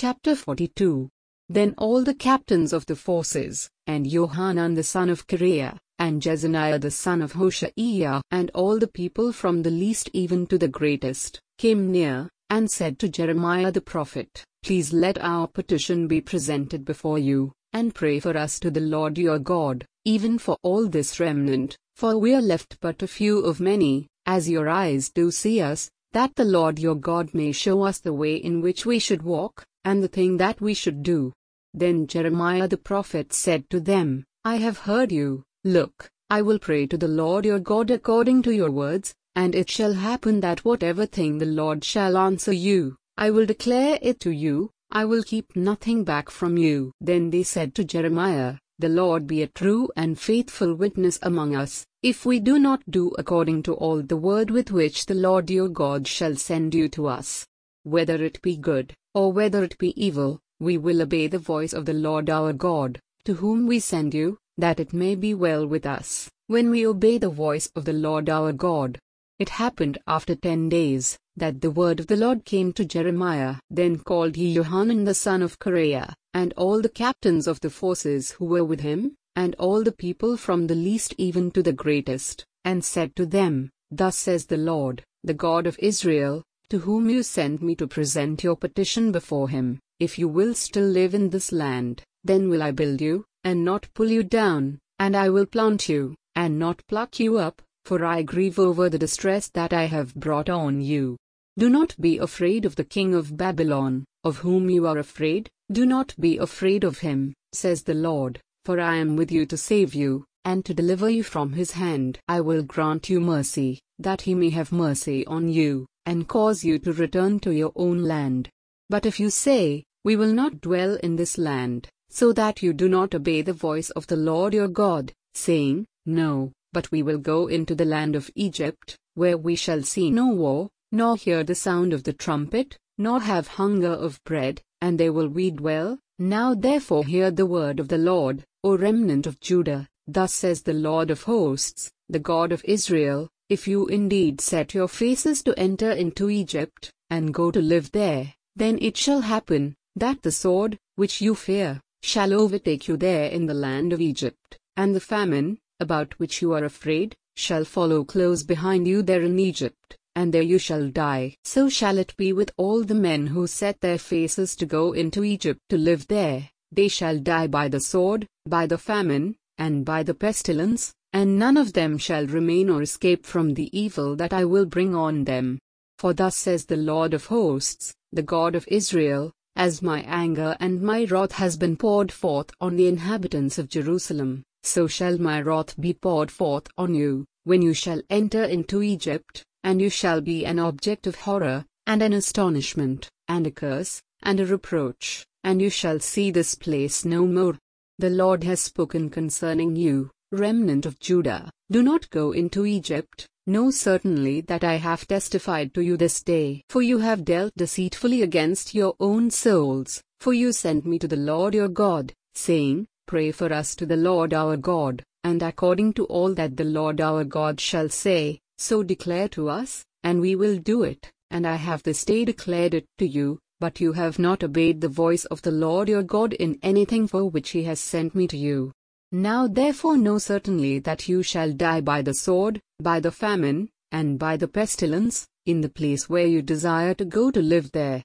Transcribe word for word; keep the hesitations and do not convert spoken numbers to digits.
Chapter forty-two. Then all the captains of the forces, and Johanan the son of Kareah, and Jezaniah the son of Hoshaiah, and all the people from the least even to the greatest, came near, and said to Jeremiah the prophet, Please let our petition be presented before you, and pray for us to the Lord your God, even for all this remnant, for we are left but a few of many, as your eyes do see us, that the Lord your God may show us the way in which we should walk, and the thing that we should do. Then Jeremiah the prophet said to them, I have heard you. Look, I will pray to the Lord your God according to your words, and it shall happen that whatever thing the Lord shall answer you, I will declare it to you, I will keep nothing back from you. Then they said to Jeremiah, The Lord be a true and faithful witness among us, if we do not do according to all the word with which the Lord your God shall send you to us. Whether it be good, or whether it be evil, we will obey the voice of the Lord our God, to whom we send you, that it may be well with us, when we obey the voice of the Lord our God. It happened after ten days, that the word of the Lord came to Jeremiah. Then called he Johanan the son of Kareah, and all the captains of the forces who were with him, and all the people from the least even to the greatest, and said to them, Thus says the Lord, the God of Israel, to whom you sent me to present your petition before him, if you will still live in this land, then will I build you, and not pull you down, and I will plant you, and not pluck you up, for I grieve over the distress that I have brought on you. Do not be afraid of the king of Babylon, of whom you are afraid, do not be afraid of him, says the Lord, for I am with you to save you, and to deliver you from his hand. I will grant you mercy, that he may have mercy on you, and cause you to return to your own land. But if you say, We will not dwell in this land, so that you do not obey the voice of the Lord your God, saying, No, but we will go into the land of Egypt, where we shall see no war, nor hear the sound of the trumpet, nor have hunger of bread, and there will we dwell. Now therefore hear the word of the Lord, O remnant of Judah, thus says the Lord of hosts, the God of Israel, if you indeed set your faces to enter into Egypt, and go to live there, then it shall happen, that the sword, which you fear, shall overtake you there in the land of Egypt, and the famine, about which you are afraid, shall follow close behind you there in Egypt, and there you shall die. So shall it be with all the men who set their faces to go into Egypt to live there, they shall die by the sword, by the famine, and by the pestilence, and none of them shall remain or escape from the evil that I will bring on them. For thus says the Lord of hosts, the God of Israel, as my anger and my wrath has been poured forth on the inhabitants of Jerusalem, so shall my wrath be poured forth on you, when you shall enter into Egypt, and you shall be an object of horror, and an astonishment, and a curse, and a reproach, and you shall see this place no more. The Lord has spoken concerning you, remnant of Judah. Do not go into Egypt. Know certainly that I have testified to you this day. For you have dealt deceitfully against your own souls, for you sent me to the Lord your God, saying, Pray for us to the Lord our God, and according to all that the Lord our God shall say, so declare to us, and we will do it. And I have this day declared it to you, but you have not obeyed the voice of the Lord your God in anything for which he has sent me to you. Now therefore know certainly that you shall die by the sword, by the famine, and by the pestilence, in the place where you desire to go to live there.